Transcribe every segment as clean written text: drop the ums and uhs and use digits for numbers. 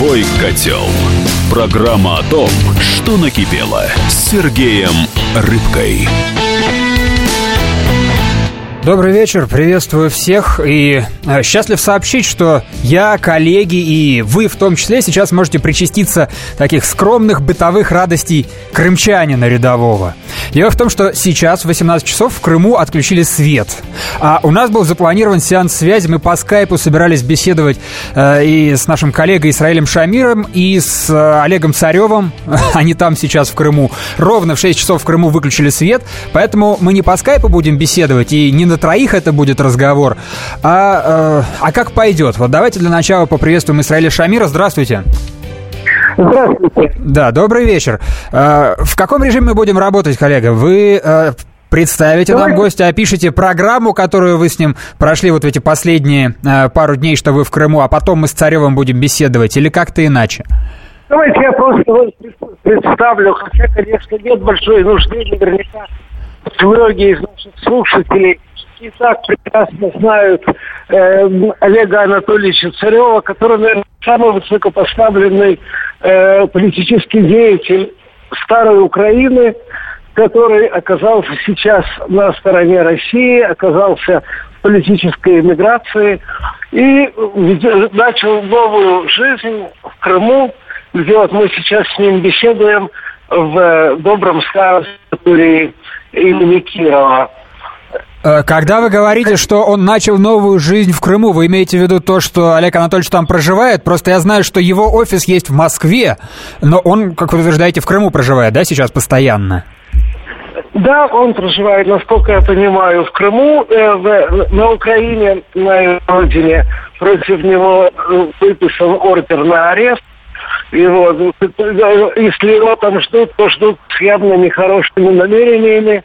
«Живой котел». Программа о том, что накипело, с Сергеем Рыбкой. Добрый вечер, приветствую всех и счастлив сообщить, что я, коллеги и вы в том числе сейчас можете причаститься таких скромных бытовых радостей крымчанина рядового. Дело в том, что сейчас в 18 часов в Крыму отключили свет, а у нас был запланирован сеанс связи, мы по скайпу собирались беседовать и с нашим коллегой Исраилем Шамиром, и с Олегом Царевым, они там сейчас в Крыму. Ровно в 6 часов в Крыму выключили свет, поэтому мы не по скайпу будем беседовать, и не на троих это будет разговор, а как пойдет. Вот давайте для начала поприветствуем Исраиля Шамира. Здравствуйте. Здравствуйте. Да, добрый вечер. В каком режиме мы будем работать, коллега? Вы представите нам гостя, опишите программу, которую вы с ним прошли вот в эти последние пару дней, что вы в Крыму, а потом мы с Царевым будем беседовать, или как-то иначе? Давайте я просто представлю, хотя, конечно, нет большой нужды, наверняка многие из наших слушателей и так прекрасно знают Олега Анатольевича Царева, который, наверное, самый высокопоставленный политический деятель старой Украины, который оказался сейчас на стороне России, оказался в политической эмиграции и начал новую жизнь в Крыму, где вот мы сейчас с ним беседуем в добром санатории имени Кирова. Когда вы говорите, что он начал новую жизнь в Крыму, вы имеете в виду то, что Олег Анатольевич там проживает? Просто я знаю, что его офис есть в Москве, но он, как вы утверждаете, в Крыму проживает, да, сейчас постоянно? Да, он проживает, насколько я понимаю, в Крыму, на Украине, на родине. Против него выписан ордер на арест. И вот, если его там ждут, то ждут с явно нехорошими намерениями.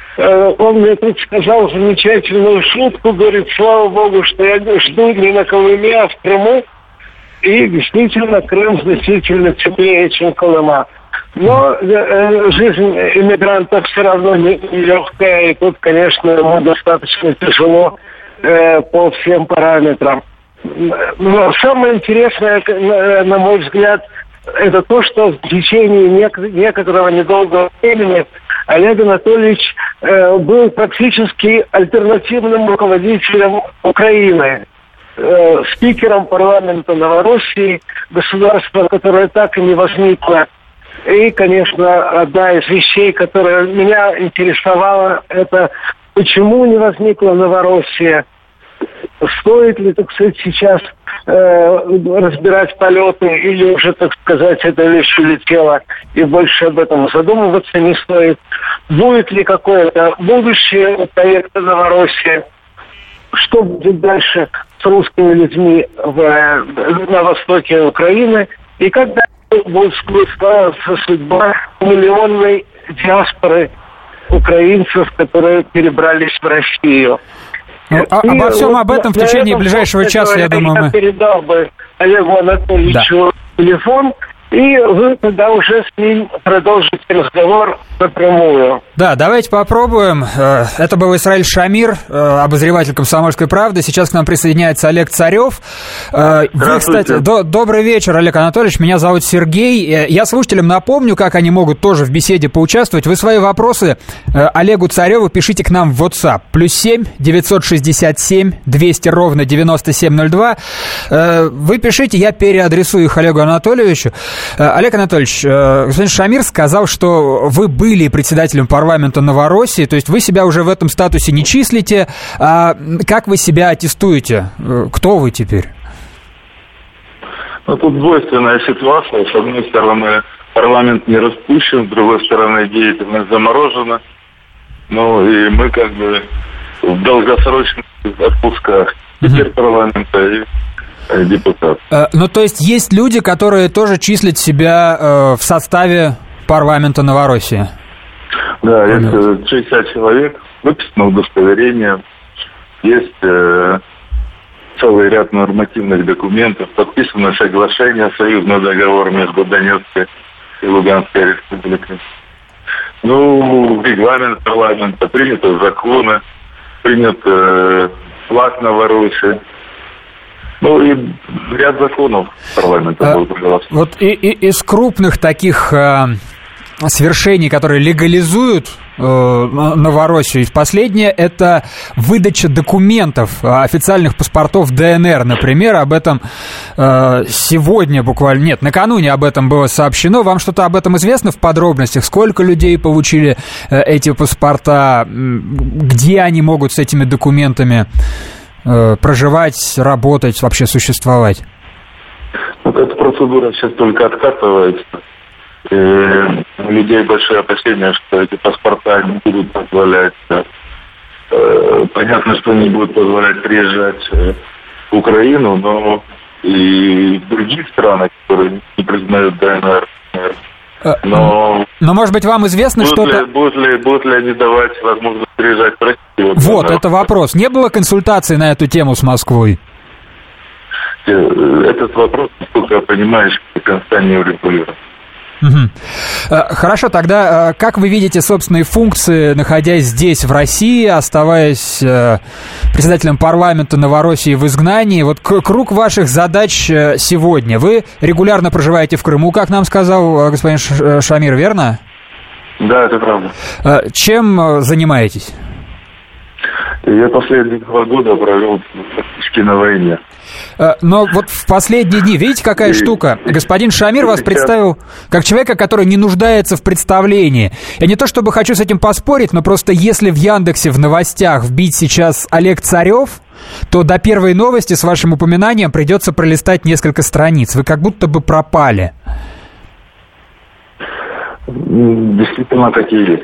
Он мне тут сказал замечательную шутку, говорит, слава богу, что я жду не на Колыме, а в Крыму. И действительно, Крым значительно теплее, чем Колыма. Но жизнь иммигрантов все равно нелегкая, и тут, конечно, ему достаточно тяжело по всем параметрам. Но самое интересное, на мой взгляд, это то, что в течение некоторого недолгого времени Олег Анатольевич был практически альтернативным руководителем Украины, спикером парламента Новороссии, государства, которое так и не возникло. И, конечно, одна из вещей, которая меня интересовала, это почему не возникла Новороссия. Стоит ли, так сказать, сейчас разбирать полеты, или уже, так сказать, эта вещь улетела, и больше об этом задумываться не стоит. Будет ли какое-то будущее у проекта Новороссия? Что будет дальше с русскими людьми на востоке Украины? И когда будет складываться судьба миллионной диаспоры украинцев, которые перебрались в Россию? Обо всем об этом в течение ближайшего часа, я думаю, я передал бы Олегу Анатольевичу телефон, и вы тогда уже с ним продолжите разговор напрямую. Да, давайте попробуем. Это был Исраиль Шамир, обозреватель «Комсомольской правды». Сейчас к нам присоединяется Олег Царев. Вы, кстати, добрый вечер, Олег Анатольевич. Меня зовут Сергей. Я слушателям напомню, как они могут тоже в беседе поучаствовать. Вы свои вопросы Олегу Цареву пишите к нам в WhatsApp. +7 967 200 ровно 9702. Вы пишите, я переадресую их Олегу Анатольевичу. Олег Анатольевич, господин Шамир сказал, что вы были председателем парламента Новороссии, то есть вы себя уже в этом статусе не числите. А как вы себя аттестуете? Кто вы теперь? Ну, тут двойственная ситуация. С одной стороны, парламент не распущен, с другой стороны, деятельность заморожена. Ну, и мы как бы в долгосрочных отпусках теперь парламента и депутат. Ну, то есть есть люди, которые тоже числят себя в составе парламента Новороссии? Да, есть 60 человек, выписано удостоверение, есть целый ряд нормативных документов, подписано соглашение, союзный договор между Донецкой и Луганской республикой. Ну, регламент парламента, приняты законы, принят флаг Новороссии. Ну и ряд законов парламента был проголосован. Вот из крупных таких свершений, которые легализуют Новороссию, последнее — это выдача документов, официальных паспортов ДНР, например. Об этом сегодня буквально, нет, накануне об этом было сообщено. Вам что-то об этом известно в подробностях? Сколько людей получили эти паспорта? Где они могут с этими документами проживать, работать, вообще существовать? Вот эта процедура сейчас только откатывается. И у людей большие опасения, что эти паспорта не будут позволять. Понятно, что не будут позволять приезжать в Украину, но и в других странах, которые не признают ДНР. Но может быть, вам известно что-то... Будут ли они давать возможность приезжать в Россию? Вот, это вопрос. Не было консультаций на эту тему с Москвой? Этот вопрос, насколько я понимаю, еще до конца не урегулирован. Хорошо, тогда как вы видите собственные функции, находясь здесь, в России, оставаясь председателем парламента Новороссии в изгнании? Вот круг ваших задач сегодня. Вы регулярно проживаете в Крыму, как нам сказал господин Шамир, верно? Да, это правда. Чем занимаетесь? Я последние 2 года провел практически на войне. Но вот в последние дни, видите, какая штука? Господин Шамир вас представил как человека, который не нуждается в представлении. Я не то чтобы хочу с этим поспорить, но просто если в Яндексе в новостях вбить сейчас Олег Царев, то до первой новости с вашим упоминанием придется пролистать несколько страниц. Вы как будто бы пропали. Действительно, так и есть.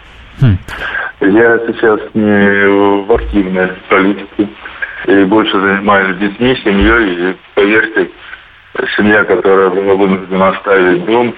Я сейчас не в активной политике. И больше занимаюсь детьми, семьей. И, поверьте, семья, которая была вынуждена оставить дом,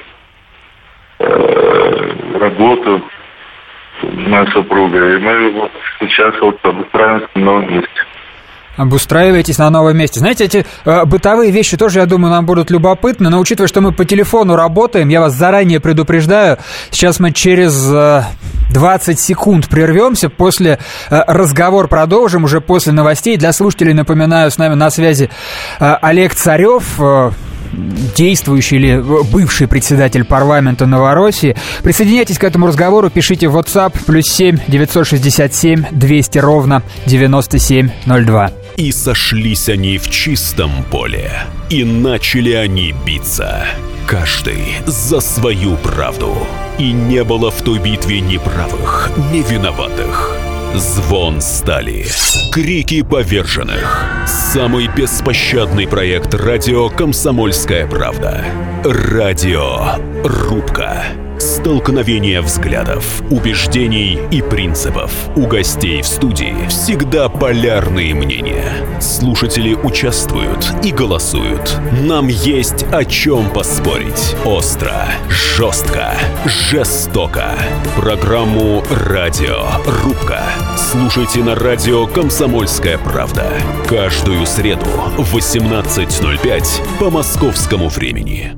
работу, моя супруга. И мы вот сейчас вот обустраиваемся на новом месте. Обустраиваетесь на новом месте. Знаете, эти бытовые вещи тоже, я думаю, нам будут любопытны, но учитывая, что мы по телефону работаем, я вас заранее предупреждаю, сейчас мы через 20 секунд прервемся, после разговор продолжим, уже после новостей. Для слушателей, напоминаю, с нами на связи Олег Царев, действующий или бывший председатель парламента Новороссии. Присоединяйтесь к этому разговору, пишите в WhatsApp +7 967 200 ровно 9702. И сошлись они в чистом поле, и начали они биться, каждый за свою правду. И не было в той битве ни правых, ни виноватых. Звон стали, крики поверженных. Самый беспощадный проект радио «Комсомольская правда». Радиорубка. Столкновение взглядов, убеждений и принципов. У гостей в студии всегда полярные мнения. Слушатели участвуют и голосуют. Нам есть о чем поспорить. Остро, жестко, жестоко. Программу «Радиорубка» слушайте на радио «Комсомольская правда». Каждую среду в 18:05 по московскому времени.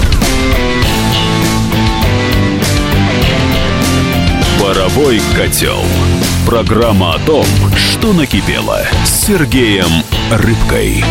«Паровой котел». Программа о том, что накипело, с Сергеем Рыбкой.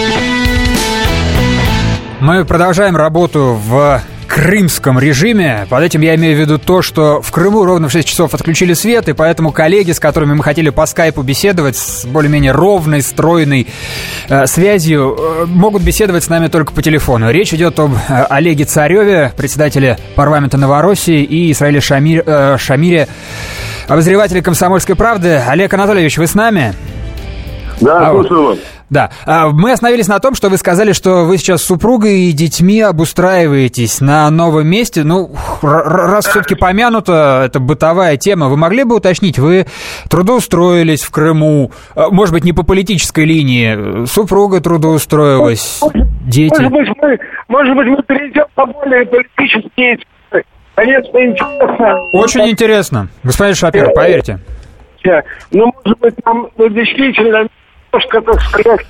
Мы продолжаем работу в крымском режиме. Под этим я имею в виду то, что в Крыму ровно в 6 часов отключили свет, и поэтому коллеги, с которыми мы хотели по скайпу беседовать, с более-менее ровной, стройной связью, могут беседовать с нами только по телефону. Речь идет об Олеге Цареве, председателе парламента Новороссии, и Исраиле Шамире, обозревателе «Комсомольской правды». Олег Анатольевич, вы с нами? Да, слушаю вас. Да, мы остановились на том, что вы сказали, что вы сейчас с супругой и детьми обустраиваетесь на новом месте. Ну, раз все-таки помянута эта бытовая тема, вы могли бы уточнить, вы трудоустроились в Крыму, может быть, не по политической линии, супруга трудоустроилась, дети? Может быть, мы перейдем по более политические темы. Конечно, интересно. Очень интересно, господин Шапир, поверьте. Ну, может быть, нам действительно немножко, так сказать,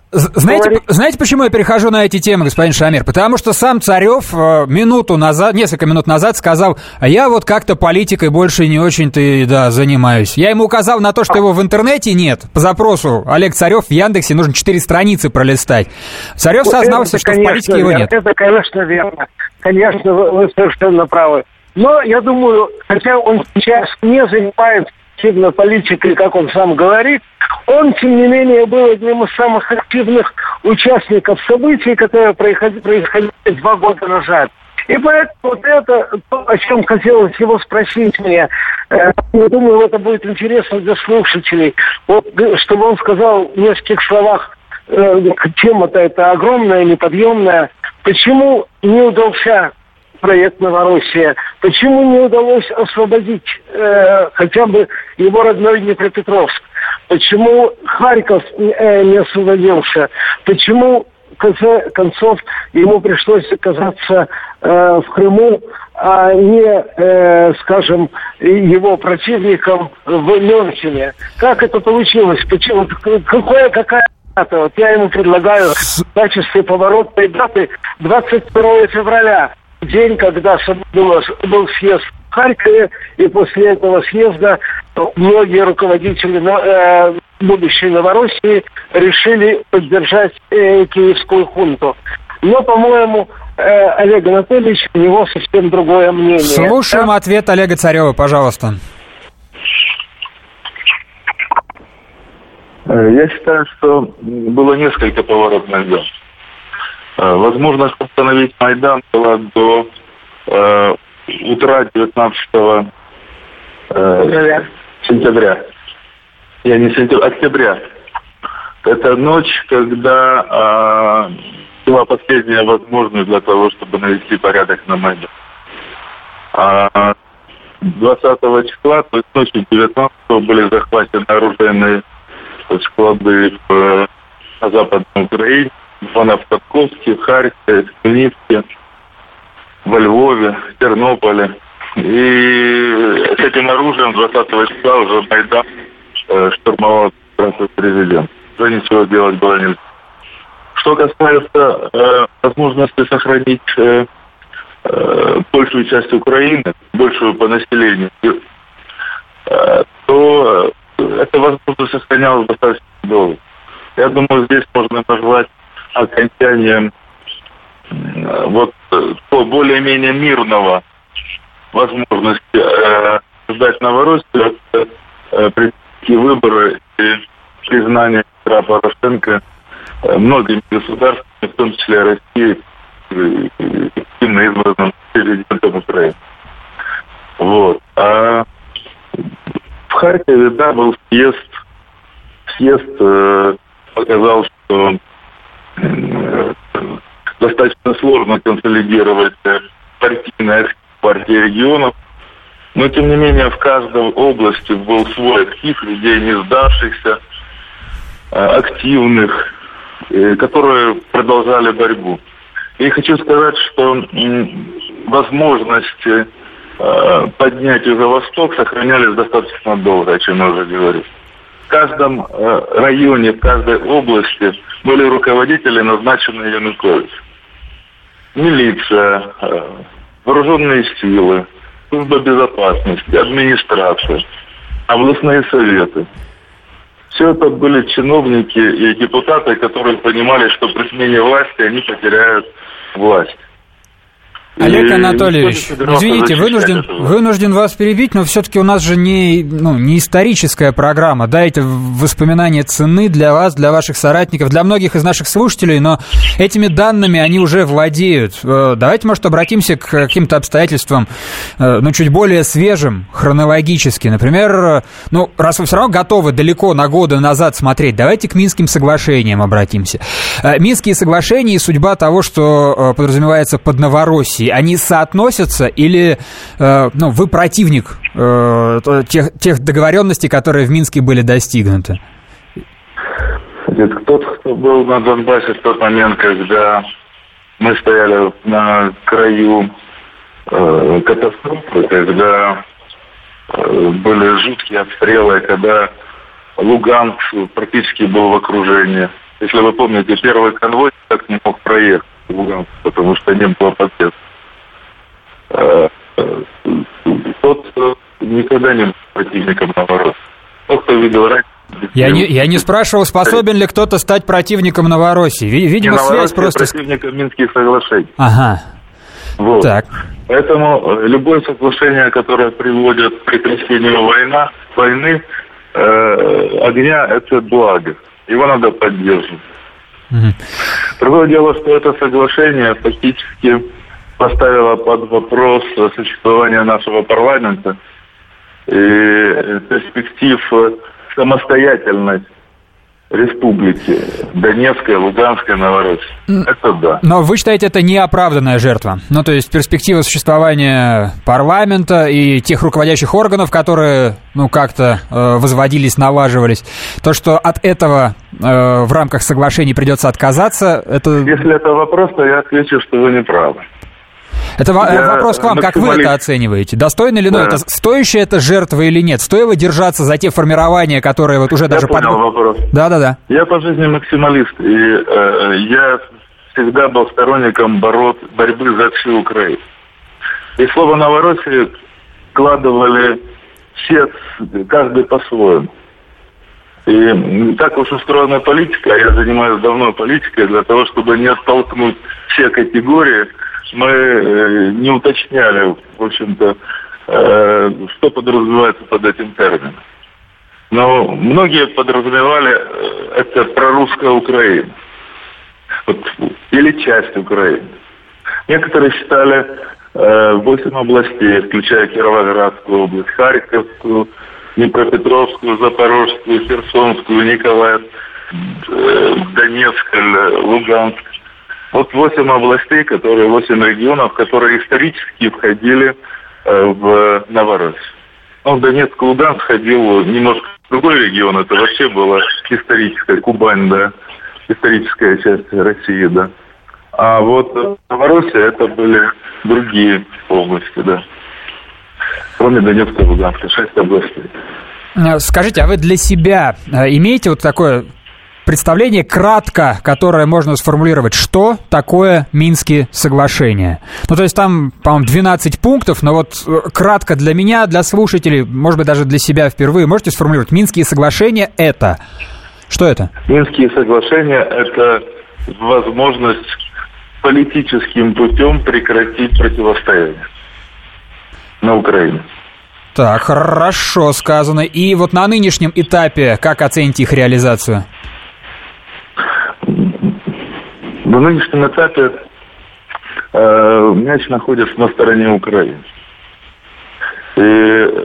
Знаете, почему я перехожу на эти темы, господин Шамир? Потому что сам Царев несколько минут назад сказал: а я вот как-то политикой больше не очень-то занимаюсь. Я ему указал на то, что его в интернете нет. По запросу Олег Царев в Яндексе нужно 4 страницы пролистать. Царев сознался, что в политике его нет. Это, конечно, верно. Конечно, вы совершенно правы. Но я думаю, хотя он сейчас не занимается активно политикой, как он сам говорит, он, тем не менее, был одним из самых активных участников событий, которые происходили 2 года назад. И поэтому вот это то, о чем хотелось его спросить мне. Я думаю, это будет интересно для слушателей. Вот, чтобы он сказал в нескольких словах, тема-то это огромная, неподъемная. Почему не удался проект «Новороссия»? Почему не удалось освободить хотя бы его родной Днепропетровск? Почему Харьков не освободился? Почему, в конце концов, ему пришлось оказаться в Крыму, а не, скажем, его противником в Мюнхене? Как это получилось? Почему? Какая дата? Вот я ему предлагаю в качестве поворотной даты 22 февраля. День, когда был съезд в Харькове, и после этого съезда многие руководители будущей Новороссии решили поддержать киевскую хунту. Но, по-моему, Олег Анатольевич, у него совсем другое мнение. Слушаем ответ Олега Царева, пожалуйста. Я считаю, что было несколько поворотных дат. Возможность остановить Майдан была до утра 19 сентября. Октября. Это ночь, когда была последняя возможность для того, чтобы навести порядок на Майдане. 20 числа, то есть ночью 19 были захвачены оружейные склады на Западной Украине. В Ивано-Франковске, в Харькове, в Хмельницке, во Львове, в Тернополе. И с этим оружием 20 числа уже Майдан штурмовал президент. Уже ничего делать было нельзя. Что касается возможности сохранить большую часть Украины, большую по населению, то эта возможность сохранялась достаточно долго. Я думаю, здесь можно назвать окончанием по более-менее мирного возможности ждать Новороссию, президентские выборы и признание Петра Порошенко многими государствами, в том числе Россией, легитимно избранным президентом Украины. Вот. А в Харькове, был съезд. Съезд показал, что достаточно сложно консолидировать партийные партии регионов, но тем не менее в каждой области был свой актив людей, не сдавшихся, активных, которые продолжали борьбу. И хочу сказать, что возможности поднятия за Восток сохранялись достаточно долго, о чем я уже говорил. В каждом районе, в каждой области были руководители, назначенные Януковичем. Милиция, вооруженные силы, служба безопасности, администрация, областные советы. Все это были чиновники и депутаты, которые понимали, что при смене власти они потеряют власть. Олег Анатольевич, извините, вынужден вас перебить, но все-таки у нас же не историческая программа, да, это воспоминания ценны для вас, для ваших соратников, для многих из наших слушателей, но этими данными они уже владеют. Давайте, может, обратимся к каким-то обстоятельствам, чуть более свежим, хронологически. Например, раз вы все равно готовы далеко на годы назад смотреть, давайте к Минским соглашениям обратимся. Минские соглашения и судьба того, что подразумевается под Новороссией, они соотносятся или вы противник тех договоренностей, которые в Минске были достигнуты? Тот, кто был на Донбассе в тот момент, когда мы стояли на краю катастрофы, когда были жуткие обстрелы, когда Луганск практически был в окружении, Если вы помните, первый конвой так не мог проехать в Луганск, потому что не было побед. Тот никогда не был противником Новороссии. Тот, кто видел раньше... Я не спрашивал, способен ли кто-то стать противником Новороссии. Видимо, связь просто... противником Минских соглашений. Ага. Вот. Так. Поэтому любое соглашение, которое приводит к прекращению войны, огня, это благо. Его надо поддерживать. Угу. Другое дело, что это соглашение фактически поставило под вопрос существование нашего парламента и перспектив самостоятельной республики Донецкая, Луганская, Новороссия. Это да. Но вы считаете, это неоправданная жертва? Ну, то есть перспектива существования парламента и тех руководящих органов, которые, как-то возводились, налаживались, то, что от этого в рамках соглашений придется отказаться, это... Если это вопрос, то я отвечу, что вы не правы. Это вопрос к вам, как вы это оцениваете? Достойно ли, это стоящая это жертва или нет? Стоило держаться за те формирования, которые вот уже я даже... понял вопрос. Да. Я по жизни максималист, и я всегда был сторонником борьбы за всю Украину. И слово «Новороссия» вкладывали все, каждый по-своему. И так уж устроена политика, я занимаюсь давно политикой, для того, чтобы не оттолкнуть все категории, мы не уточняли, в общем-то, что подразумевается под этим термином. Но многие подразумевали это прорусская Украина. Или часть Украины. Некоторые считали 8 областей, включая Кировоградскую область, Харьковскую, Днепропетровскую, Запорожскую, Херсонскую, Николаевск, Донецк, Луганск. 8 областей, 8 регионов, которые исторически входили в Новороссию. Донецк, Луганск входил немножко в другой регион, это вообще была историческая Кубань, да, историческая часть России, да. А Новороссия это были другие области, да. Кроме Донецка и Луганска, 6 областей. Скажите, а вы для себя имеете такое представление кратко, которое можно сформулировать, что такое Минские соглашения? То есть там, по-моему, 12 пунктов, но кратко для меня, для слушателей, может быть, даже для себя впервые, можете сформулировать, Минские соглашения это? Что это? Минские соглашения это возможность политическим путем прекратить противостояние на Украине. Так, хорошо сказано. И на нынешнем этапе как оцените их реализацию? На нынешнем этапе мяч находится на стороне Украины. И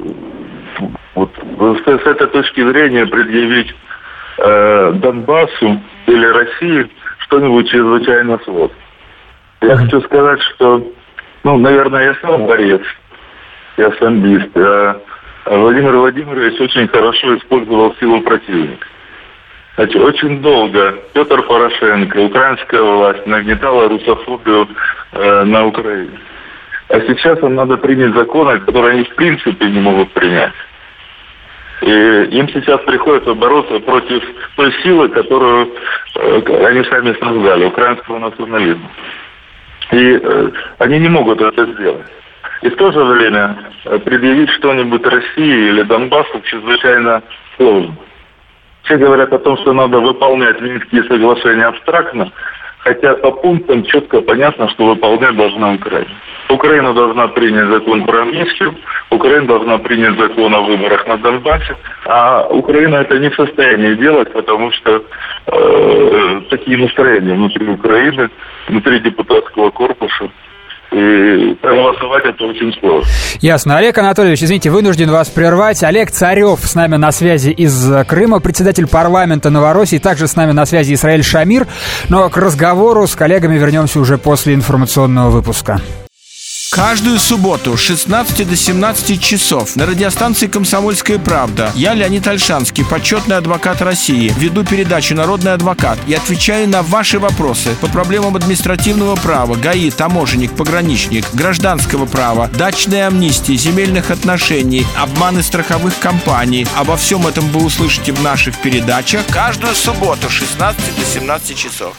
с этой точки зрения предъявить Донбассу или России что-нибудь чрезвычайно сложно. Я хочу сказать, что, наверное, я сам борец, я самбист, а Владимир Владимирович очень хорошо использовал силу противника. Очень долго Петр Порошенко, украинская власть, нагнетала русофобию на Украине. А сейчас им надо принять законы, которые они в принципе не могут принять. И им сейчас приходится бороться против той силы, которую они сами создали, украинского национализма. И они не могут это сделать. И в то же время предъявить что-нибудь России или Донбассу чрезвычайно сложно. Все говорят о том, что надо выполнять Минские соглашения абстрактно, хотя по пунктам четко понятно, что выполнять должна Украина. Украина должна принять закон про амнистию, Украина должна принять закон о выборах на Донбассе, а Украина это не в состоянии делать, потому что такие настроения внутри Украины, внутри депутатского корпуса. И проголосовать это очень сложно. Ясно. Олег Анатольевич, извините, вынужден вас прервать. Олег Царев с нами на связи из Крыма, председатель парламента Новороссии. Также с нами на связи Исраэль Шамир. Но к разговору с коллегами вернемся уже после информационного выпуска. Каждую субботу с 16 до 17 часов на радиостанции «Комсомольская правда» я, Леонид Ольшанский, почетный адвокат России, веду передачу «Народный адвокат» и отвечаю на ваши вопросы по проблемам административного права, ГАИ, таможенник, пограничник, гражданского права, дачной амнистии, земельных отношений, обманы страховых компаний. Обо всем этом вы услышите в наших передачах каждую субботу с 16 до 17 часов.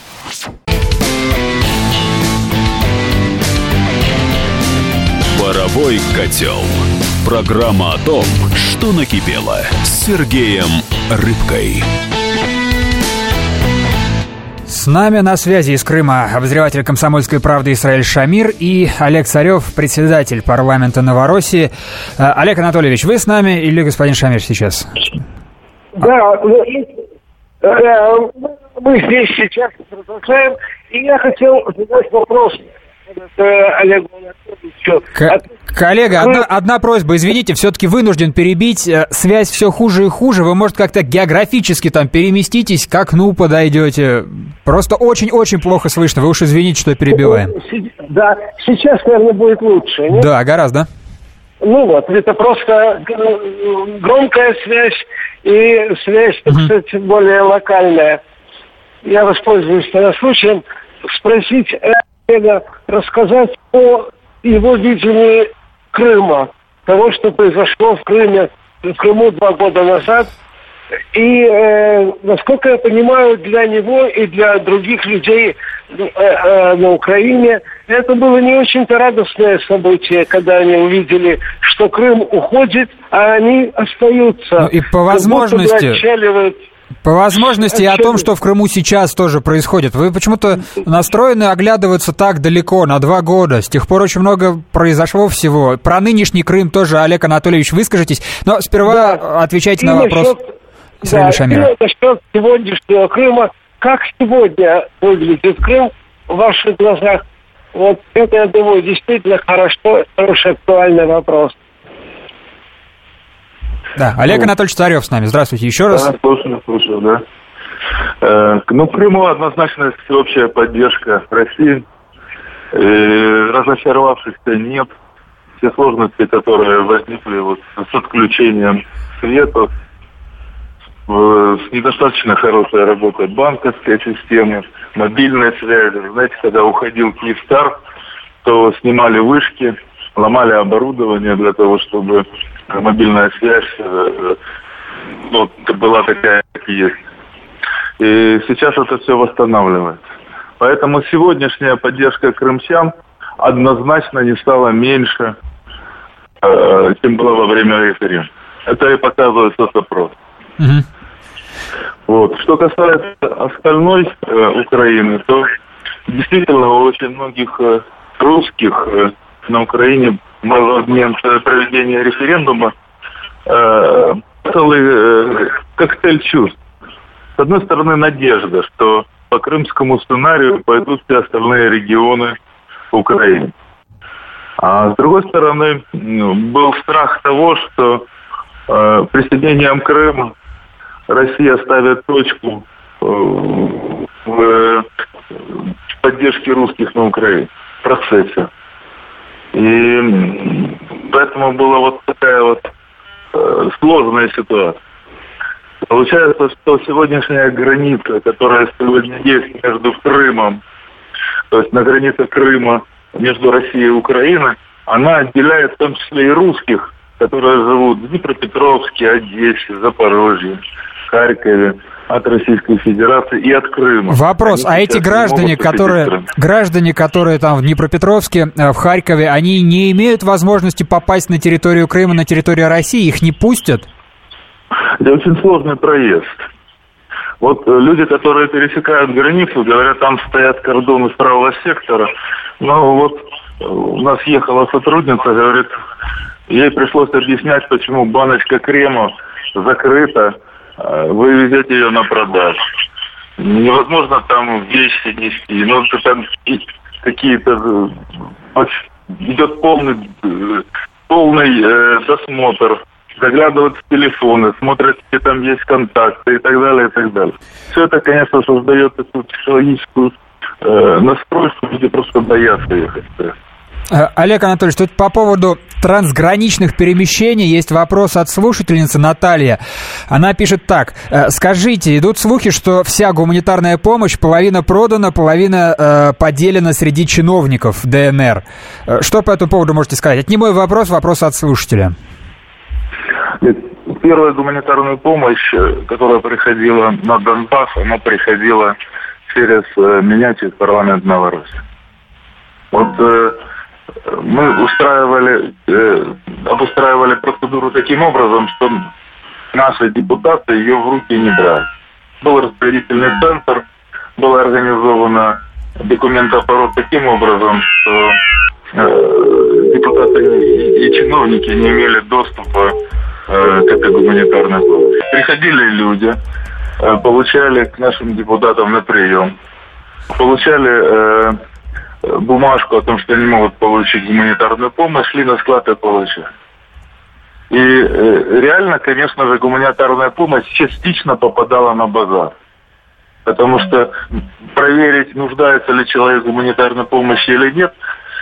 «Паровой котел». Программа о том, что накипело, с Сергеем Рыбкой. С нами на связи из Крыма обозреватель «Комсомольской правды» Исраиль Шамир и Олег Царев, председатель парламента Новороссии. Олег Анатольевич, вы с нами или господин Шамир сейчас? Да, мы здесь сейчас продолжаем, и я хотел задать вопрос Олегу Анатольевичу. Коллега, одна просьба, извините, все-таки вынужден перебить. Связь все хуже и хуже. Вы, может, как-то географически там переместитесь, к окну подойдете. Просто очень-очень плохо слышно. Вы уж извините, что перебиваем. Да, сейчас, наверное, будет лучше. Нет? Да, гораздо. Ну вот, это просто громкая связь и связь, так сказать, более локальная. Я воспользуюсь тогда случаем спросить Олега, рассказать о его видении Крыма, того, что произошло в Крыму 2 года назад. И, насколько я понимаю, для него и для других людей на Украине это было не очень-то радостное событие, когда они увидели, что Крым уходит, а они остаются. Ну, и по возможности о том, что в Крыму сейчас тоже происходит. Вы почему-то настроены оглядываться так далеко, на 2 года. С тех пор очень много произошло всего. Про нынешний Крым тоже, Олег Анатольевич, выскажитесь. Но сперва отвечайте на вопрос Исраиля Шамира. Насчет сегодняшнего Крыма. Как сегодня выглядит Крым в ваших глазах? Вот это, я думаю, действительно хороший актуальный вопрос. Да, Олег Анатольевич Царев с нами. Здравствуйте еще раз. Да, слушаю, да. Ну, Крыму однозначно всеобщая поддержка России. Разочаровавшихся нет. Все сложности, которые возникли вот с отключением света, с недостаточно хорошей работой банковской системы, мобильной связи. Знаете, когда уходил Киевстар, то снимали вышки, ломали оборудование для того, чтобы мобильная связь была такая, как есть. И сейчас это все восстанавливается. Поэтому сегодняшняя поддержка крымчан однозначно не стала меньше, чем была во время референдума. Это и показывает тот опрос. Угу. Вот. Что касается остальной Украины, то действительно у очень многих русских на Украине в момент проведения референдума целый коктейль чувств. С одной стороны, надежда, что по крымскому сценарию пойдут все остальные регионы Украины. А с другой стороны, был страх того, что присоединением Крыма Россия ставит точку в поддержке русских на Украине, в процессе. И поэтому была вот такая вот сложная ситуация. Получается, что сегодняшняя граница, которая сегодня есть между Крымом, то есть на границе Крыма между Россией и Украиной, она отделяет в том числе и русских, которые живут в Днепропетровске, Одессе, Запорожье, Харькове, от Российской Федерации и от Крыма. Вопрос, а эти граждане, которые там в Днепропетровске, в Харькове, они не имеют возможности попасть на территорию Крыма, на территорию России? Их не пустят? Это очень сложный проезд. Вот люди, которые пересекают границу, говорят, там стоят кордоны с правого сектора. Но вот у нас ехала сотрудница, говорит, ей пришлось объяснять, почему баночка крема закрыта, вы везете ее на продажу. Невозможно там вещи нести, но там какие-то... Идет полный досмотр, заглядывают в телефоны, смотрят, где там есть контакты и так далее, и так далее. Все это, конечно, создает эту психологическую настройку, люди просто боятся ехать. Олег Анатольевич, тут по поводу трансграничных перемещений есть вопрос от слушательницы Наталья. Она пишет так. Скажите, идут слухи, что вся гуманитарная помощь половина продана, половина поделена среди чиновников ДНР. Что по этому поводу можете сказать? Это не мой вопрос, вопрос от слушателя. Первая гуманитарная помощь, которая приходила на Донбасс, она приходила через меня, через парламент Новороссии. Вот мы обустраивали процедуру таким образом, что наши депутаты ее в руки не брали. Был распределительный центр, была организована документооборот таким образом, что депутаты и чиновники не имели доступа к этой гуманитарной помощи. Приходили люди, получали к нашим депутатам на прием, получали бумажку о том, что они могут получить гуманитарную помощь, шли на склад и получали. И реально, конечно же, гуманитарная помощь частично попадала на базар. Потому что проверить, нуждается ли человек в гуманитарной помощи или нет,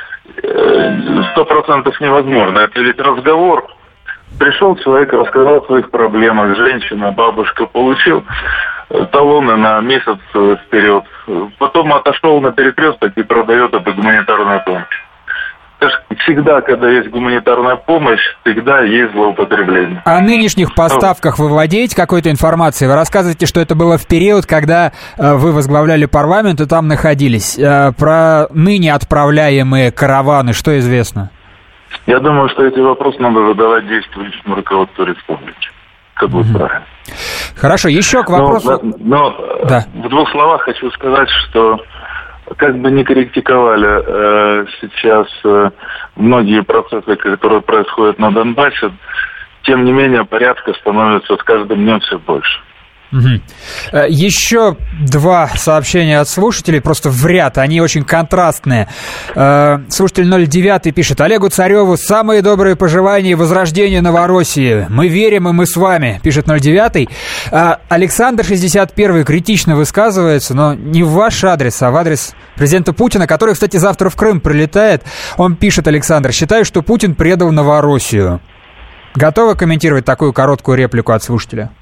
100% невозможно. Это ведь разговор. Пришел человек, рассказал о своих проблемах, женщина, бабушка, получил талоны на месяц вперед. Потом отошел на перекресток и продает эту гуманитарную помощь. Всегда, когда есть гуманитарная помощь, всегда есть злоупотребление. О нынешних поставках вы владеете какой-то информацией? Вы рассказываете, что это было в период, когда вы возглавляли парламент и там находились. Про ныне отправляемые караваны, что известно? Я думаю, что эти вопросы надо задавать действующему руководству республики. Как будет правильно. Хорошо, еще к вопросу... Да. В двух словах хочу сказать, что как бы ни критиковали сейчас многие процессы, которые происходят на Донбассе, тем не менее порядка становится с каждым днем все больше. Угу. Еще два сообщения от слушателей, просто в ряд, они очень контрастные. Слушатель 09 пишет: Олегу Цареву самые добрые пожелания и возрождения Новороссии. Мы верим, и мы с вами, пишет 09. Александр 61 критично высказывается, но не в ваш адрес, а в адрес президента Путина, который, кстати, завтра в Крым прилетает. Он пишет, Александр: считаю, что Путин предал Новороссию. Готовы комментировать такую короткую реплику от слушателя?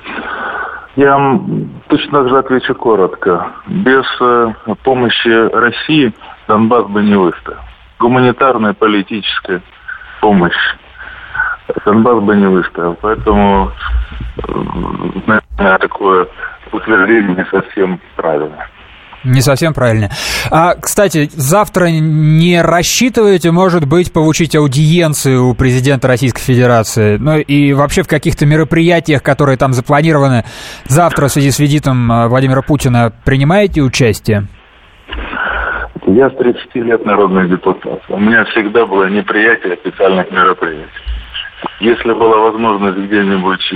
Я вам точно так же отвечу коротко. Без помощи России Донбасс бы не выстоял. Гуманитарная, политическая помощь Донбасс бы не выстоял. Поэтому, наверное, такое утверждение не совсем правильно. Не совсем правильно. Кстати, завтра не рассчитываете, может быть, получить аудиенцию у президента Российской Федерации? Ну и вообще в каких-то мероприятиях, которые там запланированы завтра в связи с визитом Владимира Путина, принимаете участие? Я с 30 лет народный депутат. У меня всегда было неприятие официальных мероприятий. Если была возможность где-нибудь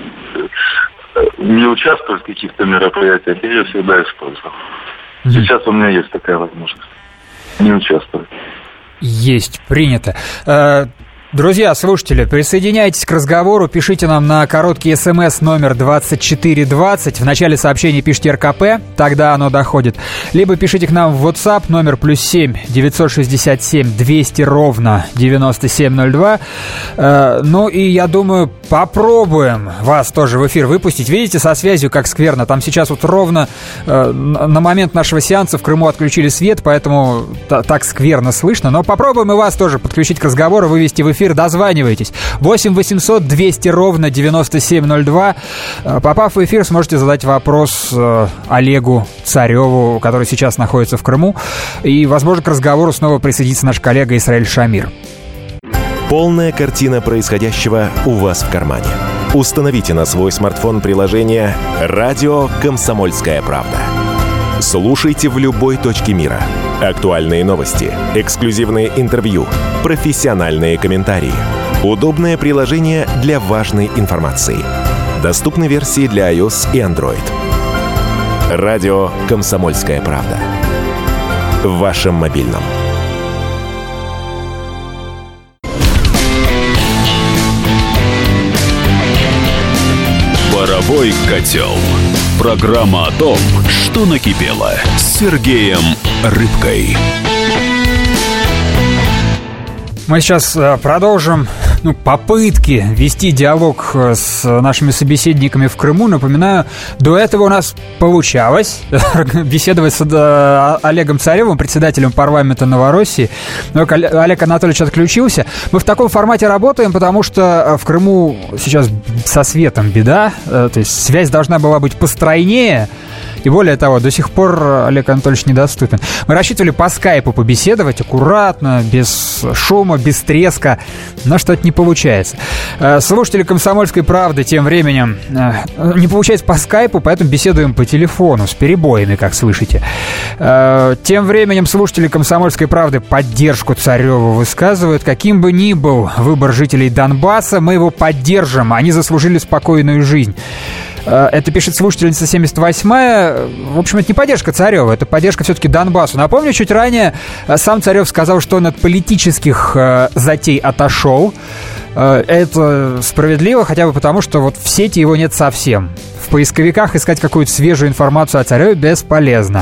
не участвовать в каких-то мероприятиях, я ее всегда использовал. Сейчас у меня есть такая возможность не участвовать. Есть, принято. Друзья, слушатели, присоединяйтесь к разговору, пишите нам на короткий смс номер 2420. В начале сообщения пишите РКП, тогда оно доходит. Либо пишите к нам в WhatsApp номер +7 967 200 ровно 9702. Ну и я думаю, попробуем вас тоже в эфир выпустить. Видите, со связью как скверно. Там сейчас вот ровно на момент нашего сеанса в Крыму отключили свет, поэтому так скверно слышно. Но попробуем и вас тоже подключить к разговору, вывести в эфир. Дозванивайтесь. 8 800 200 ровно 9702. Попав в эфир, сможете задать вопрос Олегу Цареву, который сейчас находится в Крыму. И, возможно, к разговору снова присоединится наш коллега Исраэль Шамир. Полная картина происходящего у вас в кармане. Установите на свой смартфон приложение «Радио Комсомольская правда». Слушайте в любой точке мира. Актуальные новости, эксклюзивные интервью, профессиональные комментарии. Удобное приложение для важной информации. Доступны версии для iOS и Android. Радио «Комсомольская правда». В вашем мобильном. «Паровой котел». Программа о том, что накипело, с Сергеем Рыбкой. Мы сейчас продолжим попытки вести диалог с нашими собеседниками в Крыму. Напоминаю, до этого у нас получалось беседовать с Олегом Царевым, председателем парламента Новороссии. Но Олег Анатольевич отключился. Мы в таком формате работаем, потому что в Крыму сейчас со светом беда. То есть связь должна была быть постройнее. И более того, до сих пор Олег Анатольевич недоступен. Мы рассчитывали по скайпу побеседовать аккуратно, без шума, без треска, но что-то не получается. Слушатели «Комсомольской правды» тем временем не получается по скайпу, поэтому беседуем по телефону с перебоями, как слышите. Тем временем слушатели «Комсомольской правды» поддержку Цареву высказывают. Каким бы ни был выбор жителей Донбасса, мы его поддержим. Они заслужили спокойную жизнь. Это пишет слушательница 78-я. В общем, это не поддержка Царева, это поддержка все-таки Донбассу. Напомню, чуть ранее сам Царев сказал, что он от политических затей отошел. Это справедливо, хотя бы потому, что вот в сети его нет совсем. В поисковиках искать какую-то свежую информацию о Цареве бесполезно.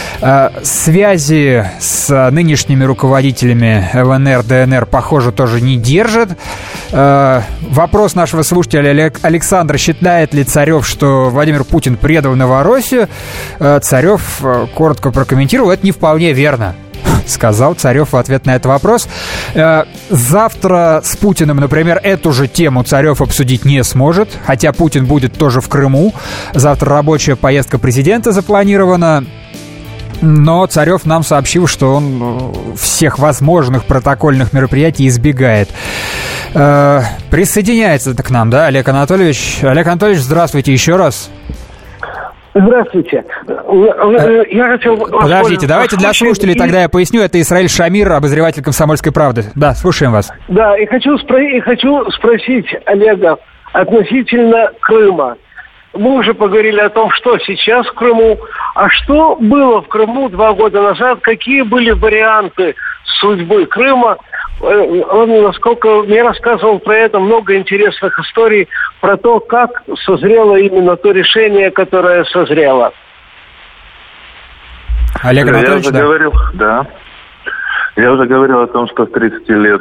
Связи с нынешними руководителями ЛНР, ДНР, похоже, тоже не держат. Вопрос нашего слушателя Александра: считает ли Царев, что Владимир Путин предал Новороссию? Царев коротко прокомментировал: это не вполне верно, сказал Царев в ответ на этот вопрос. Завтра с Путиным, например, эту же тему Царев обсудить не сможет, хотя Путин будет тоже в Крыму. Завтра рабочая поездка президента запланирована. Но Царев нам сообщил, что он всех возможных протокольных мероприятий избегает. Присоединяется к нам, да, Олег Анатольевич? Олег Анатольевич, здравствуйте еще раз. Здравствуйте. Я хотел... Подождите, давайте для слушателей тогда я поясню. Это Исраиль Шамир, обозреватель «Комсомольской правды». Да, слушаем вас. Да, и хочу спросить Олега относительно Крыма. Мы уже поговорили о том, что сейчас в Крыму, а что было в Крыму 2 года назад, какие были варианты судьбы Крыма. Он, насколько мне рассказывал про это, много интересных историй про то, как созрело именно то решение, которое созрело. Олег Анатольевич, я уже говорил, я уже говорил о том, что в 30 лет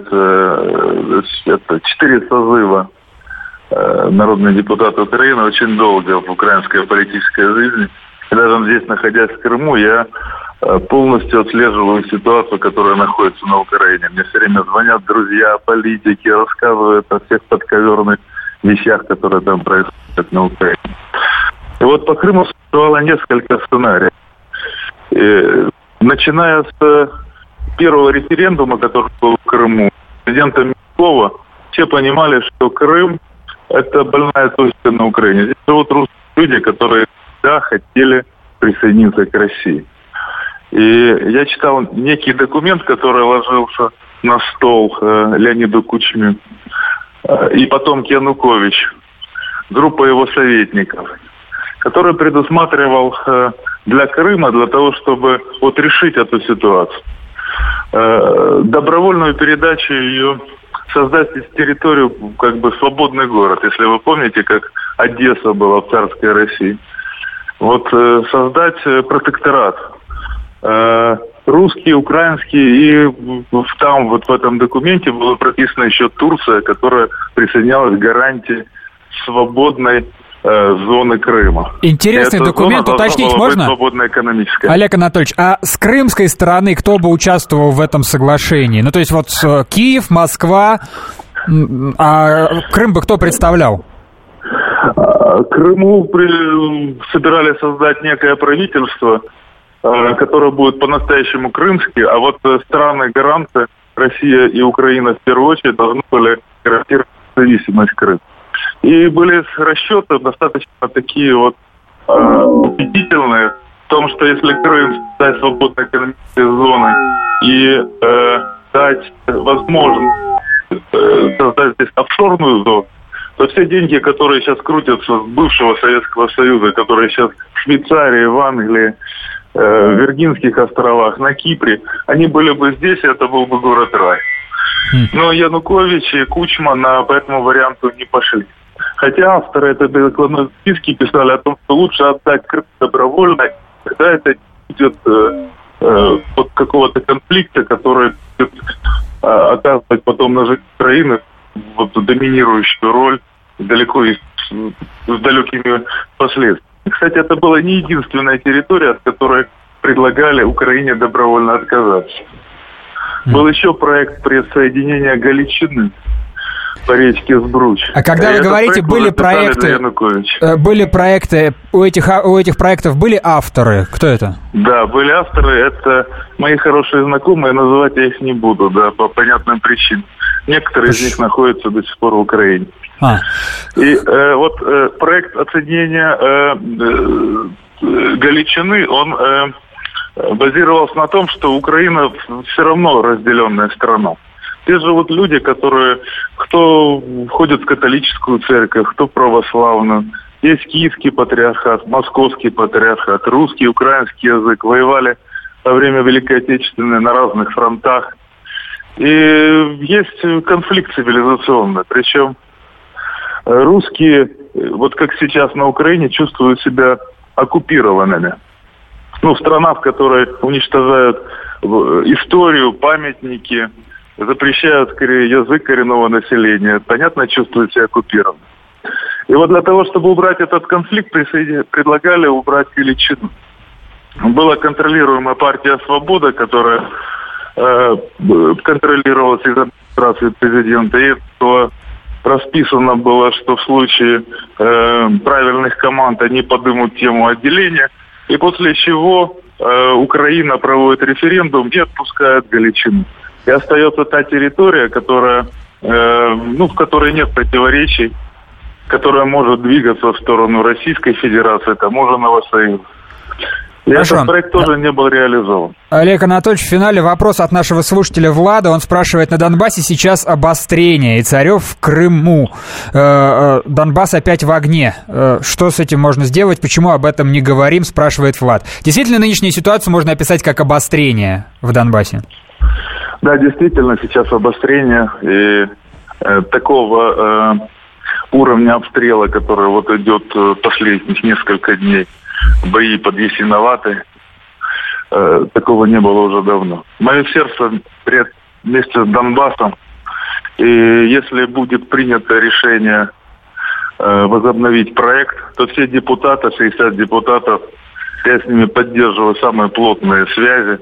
4 созыва народный депутат Украины очень долго в украинской политической жизни. И даже здесь, находясь в Крыму, я полностью отслеживаю ситуацию, которая находится на Украине. Мне все время звонят друзья, политики, рассказывают о всех подковерных вещах, которые там происходят на Украине. И вот по Крыму существовало несколько сценариев. И, начиная с первого референдума, который был в Крыму, президента Мягкова, все понимали, что Крым – это больная точка на Украине. Здесь живут русские люди, которые всегда хотели присоединиться к России. И я читал некий документ, который ложился на стол Леониду Кучме и потом Янукович, группа его советников, который предусматривал для Крыма, для того, чтобы вот решить эту ситуацию, добровольную передачу ее, создать из территории как бы свободный город. Если вы помните, как Одесса была в царской России. Вот создать протекторат. Русский, украинский, и там вот в этом документе было прописано еще Турция, которая присоединялась к гарантии свободной зоны Крыма. Интересный документ, уточнить можно? Свободная экономическая. Олег Анатольевич, а с крымской стороны кто бы участвовал в этом соглашении? Ну, то есть вот Киев, Москва, а Крым бы кто представлял? Крыму собирались создать некое правительство, которое будет по-настоящему крымские, а вот страны-гаранты, Россия и Украина в первую очередь, должны были гарантировать независимость Крыма. И были расчеты достаточно такие вот убедительные в том, что если Крым дать свободной экономической зоной и дать возможность создать здесь офшорную зону, то все деньги, которые сейчас крутятся с бывшего Советского Союза, которые сейчас в Швейцарии, в Англии, в Виргинских островах, на Кипре, они были бы здесь, и это был бы город-рай. Но Янукович и Кучма по этому варианту не пошли. Хотя авторы этой докладной списки писали о том, что лучше отдать Крым добровольно, когда это будет от какого-то конфликта, который будет оказывать потом на жизнь Украины вот доминирующую роль далеко и с далекими последствиями. Кстати, это была не единственная территория, от которой предлагали Украине добровольно отказаться. Был еще проект присоединения Галичины по речке Сбруч. А когда вы говорите, были проекты, у этих проектов были авторы? Кто это? Да, были авторы, это мои хорошие знакомые, называть я их не буду, да, по понятным причинам. Некоторые из них находятся до сих пор в Украине. И проект оценения Галичины, он базировался на том, что Украина все равно разделенная страна. Те же вот люди, которые, кто входит в католическую церковь, кто православную, есть киевский патриархат, московский патриархат, русский, украинский язык, воевали во время Великой Отечественной на разных фронтах. И есть конфликт цивилизационный, причем русские, вот как сейчас на Украине, чувствуют себя оккупированными. Страна, в которой уничтожают историю, памятники, запрещают язык коренного населения, понятно, чувствуют себя оккупированными. И вот для того, чтобы убрать этот конфликт, предлагали убрать Галичину. Была контролируемая партия «Свобода», которая контролировалась из администрации президента, и то расписано было, что в случае правильных команд они поднимут тему отделения, и после чего Украина проводит референдум и отпускает Галичину. И остается та территория, которая, в которой нет противоречий, которая может двигаться в сторону Российской Федерации, таможенного союза. И этот проект тоже не был реализован. Олег Анатольевич, в финале вопрос от нашего слушателя Влада. Он спрашивает: на Донбассе сейчас обострение, и Царев в Крыму. Донбасс опять в огне. Что с этим можно сделать? Почему об этом не говорим? Спрашивает Влад. Действительно, нынешнюю ситуацию можно описать как обострение в Донбассе? Да, действительно, сейчас обострение. И такого уровня обстрела, который вот идет последних несколько дней, бои под Ясиноватой, такого не было уже давно. Мое сердце вместе с Донбассом, и если будет принято решение возобновить проект, то все депутаты, 60 депутатов, я с ними поддерживаю самые плотные связи.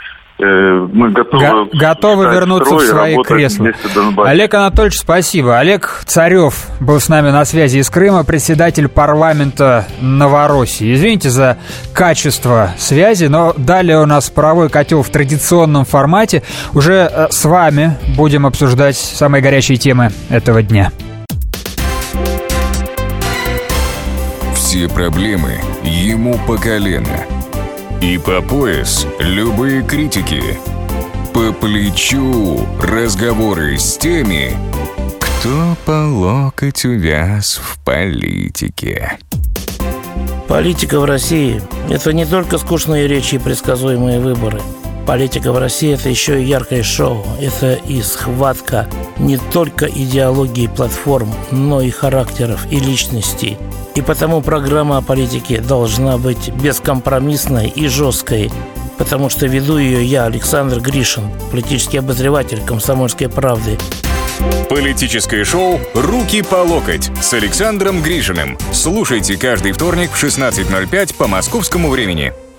Мы готовы вернуться в свои кресла. Олег Анатольевич, спасибо. Олег Царев был с нами на связи из Крыма, председатель парламента Новороссии. Извините за качество связи, но далее у нас паровой котел в традиционном формате. Уже с вами будем обсуждать самые горячие темы этого дня. Все проблемы ему по колено. И по пояс любые критики. По плечу разговоры с теми, кто по локоть увяз в политике. Политика в России – это не только скучные речи и предсказуемые выборы. Политика в России – это еще и яркое шоу. Это и схватка не только идеологии платформ, но и характеров и личностей. И потому программа о политике должна быть бескомпромиссной и жесткой, потому что веду ее я, Александр Гришин, политический обозреватель «Комсомольской правды». Политическое шоу «Руки по локоть» с Александром Гришиным. Слушайте каждый вторник в 16:05 по московскому времени.